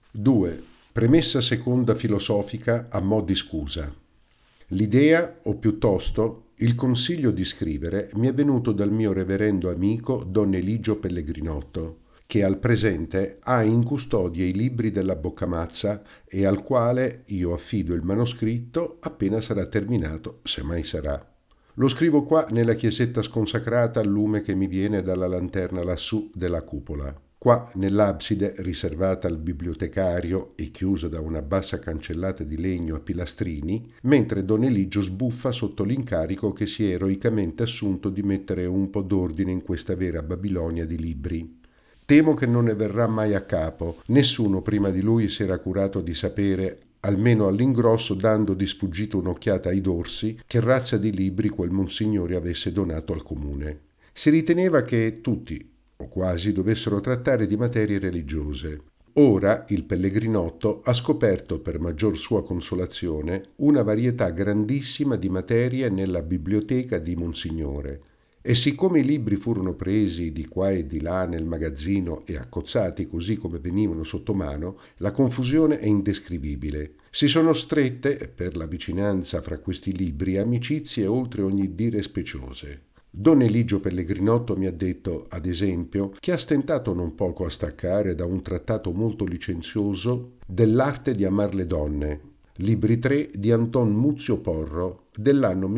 2. Premessa seconda filosofica a mo' di scusa. L'idea, o piuttosto il consiglio di scrivere, mi è venuto dal mio reverendo amico Don Eligio Pellegrinotto, che al presente ha in custodia i libri della Boccamazza e al quale io affido il manoscritto appena sarà terminato, se mai sarà. Lo scrivo qua nella chiesetta sconsacrata al lume che mi viene dalla lanterna lassù della cupola. Qua nell'abside, riservata al bibliotecario e chiusa da una bassa cancellata di legno a pilastrini, mentre Don Eligio sbuffa sotto l'incarico che si è eroicamente assunto di mettere un po' d'ordine in questa vera Babilonia di libri. Temo che non ne verrà mai a capo. Nessuno prima di lui si era curato di sapere, almeno all'ingrosso, dando di sfuggita un'occhiata ai dorsi, che razza di libri quel monsignore avesse donato al comune. Si riteneva che tutti, o quasi, dovessero trattare di materie religiose. Ora il Pellegrinotto ha scoperto, per maggior sua consolazione, una varietà grandissima di materie nella biblioteca di Monsignore. E siccome i libri furono presi di qua e di là nel magazzino e accozzati così come venivano sotto mano, la confusione è indescrivibile. Si sono strette, per la vicinanza fra questi libri, amicizie oltre ogni dire speciose. Don Eligio Pellegrinotto mi ha detto, ad esempio, che ha stentato non poco a staccare da un trattato molto licenzioso dell'arte di amar le donne, libri 3 di Anton Muzio Porro dell'anno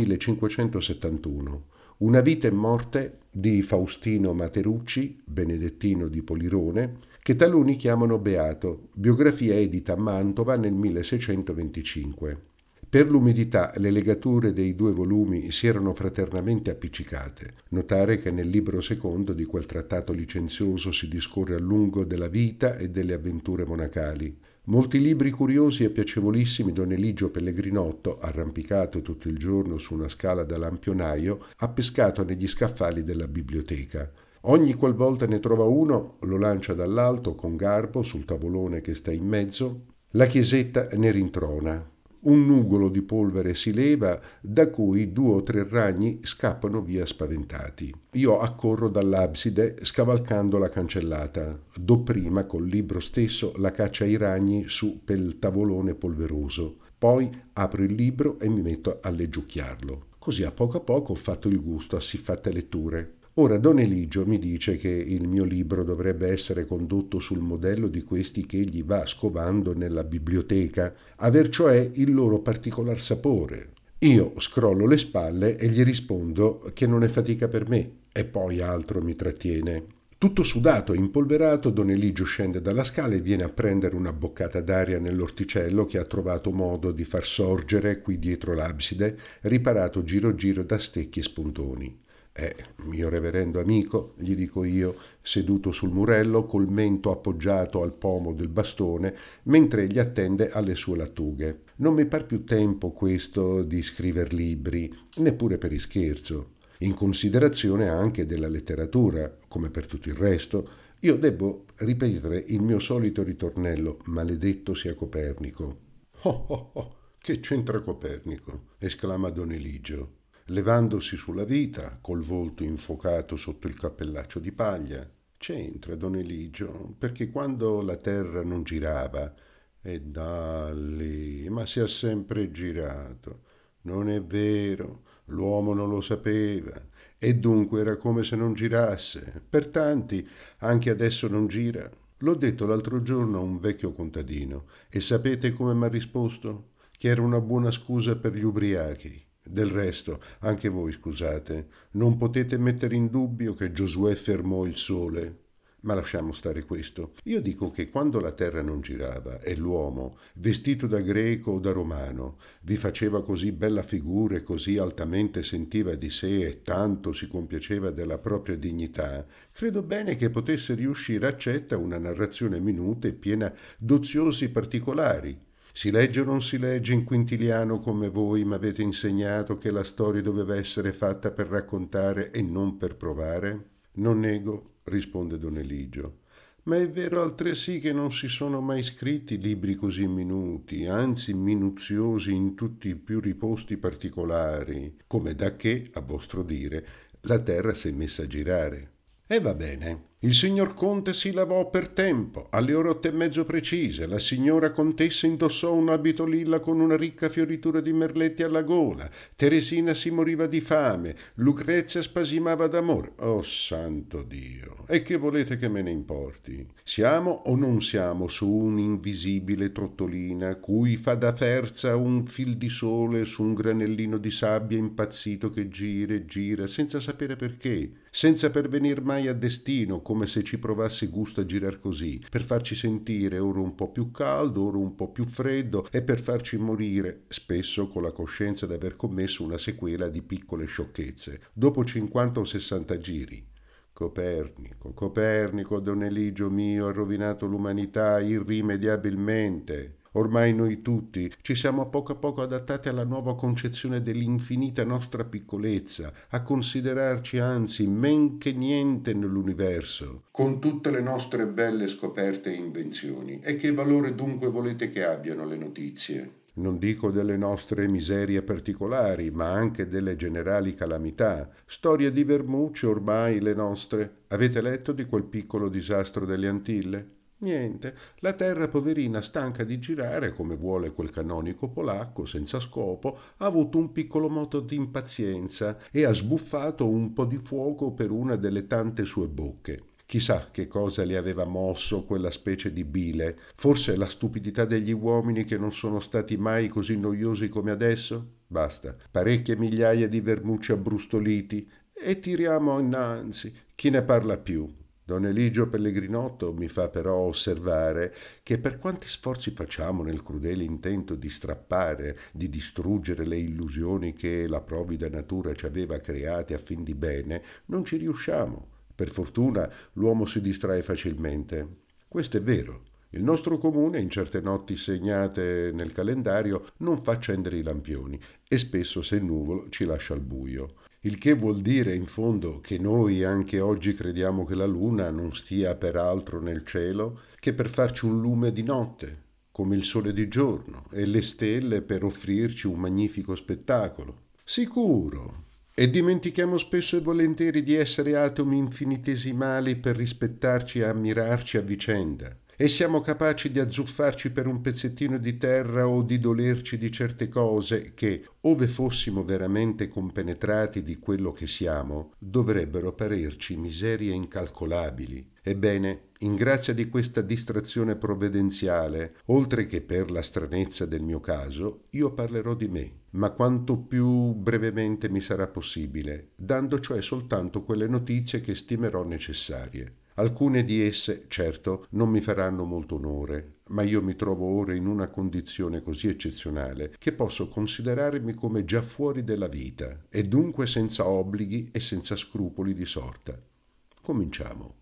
1571. Una vita e morte di Faustino Materucci, benedettino di Polirone, che taluni chiamano Beato, biografia edita a Mantova nel 1625. Per l'umidità le legature dei due volumi si erano fraternamente appiccicate. Notare che nel libro secondo di quel trattato licenzioso si discorre a lungo della vita e delle avventure monacali. Molti libri curiosi e piacevolissimi Don Eligio Pellegrinotto, arrampicato tutto il giorno su una scala da lampionaio, ha pescato negli scaffali della biblioteca. Ogni qualvolta ne trova uno, lo lancia dall'alto con garbo sul tavolone che sta in mezzo. La chiesetta ne rintrona. Un nugolo di polvere si leva, da cui 2 o 3 ragni scappano via spaventati. Io accorro dall'abside scavalcando la cancellata. Do prima col libro stesso la caccia ai ragni su pel tavolone polveroso. Poi apro il libro e mi metto a leggiucchiarlo. Così a poco ho fatto il gusto a siffatte letture. Ora Don Eligio mi dice che il mio libro dovrebbe essere condotto sul modello di questi che egli va scovando nella biblioteca, aver cioè il loro particolar sapore. Io scrollo le spalle e gli rispondo che non è fatica per me, e poi altro mi trattiene. Tutto sudato e impolverato, Don Eligio scende dalla scala e viene a prendere una boccata d'aria nell'orticello che ha trovato modo di far sorgere qui dietro l'abside, riparato giro giro da stecchi e spuntoni. Mio reverendo amico, gli dico io, seduto sul murello col mento appoggiato al pomo del bastone, mentre egli attende alle sue lattughe. Non mi par più tempo questo di scriver libri, neppure per ischerzo. In considerazione anche della letteratura, come per tutto il resto, io debbo ripetere il mio solito ritornello, maledetto sia Copernico. Oh, oh, oh, che c'entra Copernico? Esclama Don Eligio, levandosi sulla vita, col volto infocato sotto il cappellaccio di paglia. C'entra, Don Eligio, perché quando la terra non girava, e dalli, ma si è sempre girato. Non è vero, l'uomo non lo sapeva, e dunque era come se non girasse. Per tanti, anche adesso non gira. L'ho detto l'altro giorno a un vecchio contadino, e sapete come mi ha risposto? Che era una buona scusa per gli ubriachi. Del resto, anche voi scusate, non potete mettere in dubbio che Giosuè fermò il sole. Ma lasciamo stare questo. Io dico che quando la terra non girava e l'uomo, vestito da greco o da romano, vi faceva così bella figura e così altamente sentiva di sé e tanto si compiaceva della propria dignità, credo bene che potesse riuscire accetta una narrazione minuta e piena d'oziosi particolari. Si legge o non si legge in quintiliano come voi m'avete insegnato che la storia doveva essere fatta per raccontare e non per provare? Non nego, risponde Don Eligio, ma è vero altresì che non si sono mai scritti libri così minuti, anzi minuziosi in tutti i più riposti particolari, come da che, a vostro dire, la terra si è messa a girare. E va bene. Il signor Conte si lavò per tempo, alle ore 8:30 precise. La signora Contessa indossò un abito lilla con una ricca fioritura di merletti alla gola. Teresina si moriva di fame. Lucrezia spasimava d'amore. Oh santo Dio! E che volete che me ne importi? Siamo o non siamo su un'invisibile trottolina cui fa da terza un fil di sole su un granellino di sabbia impazzito che gira e gira senza sapere perché, senza pervenir mai a destino, come se ci provasse gusto a girar così, per farci sentire ora un po' più caldo, ora un po' più freddo e per farci morire, spesso con la coscienza di aver commesso una sequela di piccole sciocchezze, dopo 50 o 60 giri. Copernico, Don Eligio mio, ha rovinato l'umanità irrimediabilmente. Ormai noi tutti ci siamo a poco adattati alla nuova concezione dell'infinita nostra piccolezza, a considerarci anzi men che niente nell'universo, con tutte le nostre belle scoperte e invenzioni. E che valore dunque volete che abbiano le notizie? Non dico delle nostre miserie particolari, ma anche delle generali calamità. Storie di vermucce ormai le nostre. Avete letto di quel piccolo disastro delle Antille? Niente, la terra poverina, stanca di girare come vuole quel canonico polacco, senza scopo, ha avuto un piccolo moto di impazienza e ha sbuffato un po' di fuoco per una delle tante sue bocche. Chissà che cosa le aveva mosso quella specie di bile, forse la stupidità degli uomini che non sono stati mai così noiosi come adesso? Basta, parecchie migliaia di vermucci abbrustoliti e tiriamo innanzi, chi ne parla più? Don Eligio Pellegrinotto mi fa però osservare che per quanti sforzi facciamo nel crudele intento di strappare, di distruggere le illusioni che la provida natura ci aveva create a fin di bene, non ci riusciamo. Per fortuna l'uomo si distrae facilmente. Questo è vero. Il nostro comune, in certe notti segnate nel calendario, non fa accendere i lampioni e spesso, se è nuvolo, ci lascia al buio. Il che vuol dire, in fondo, che noi anche oggi crediamo che la luna non stia peraltro nel cielo che per farci un lume di notte, come il sole di giorno, e le stelle per offrirci un magnifico spettacolo. Sicuro! E dimentichiamo spesso e volentieri di essere atomi infinitesimali per rispettarci e ammirarci a vicenda. E siamo capaci di azzuffarci per un pezzettino di terra o di dolerci di certe cose che, ove fossimo veramente compenetrati di quello che siamo, dovrebbero parerci miserie incalcolabili. Ebbene, in grazia di questa distrazione provvidenziale, oltre che per la stranezza del mio caso, io parlerò di me, ma quanto più brevemente mi sarà possibile, dando cioè soltanto quelle notizie che stimerò necessarie. Alcune di esse, certo, non mi faranno molto onore, ma io mi trovo ora in una condizione così eccezionale che posso considerarmi come già fuori della vita e dunque senza obblighi e senza scrupoli di sorta. Cominciamo.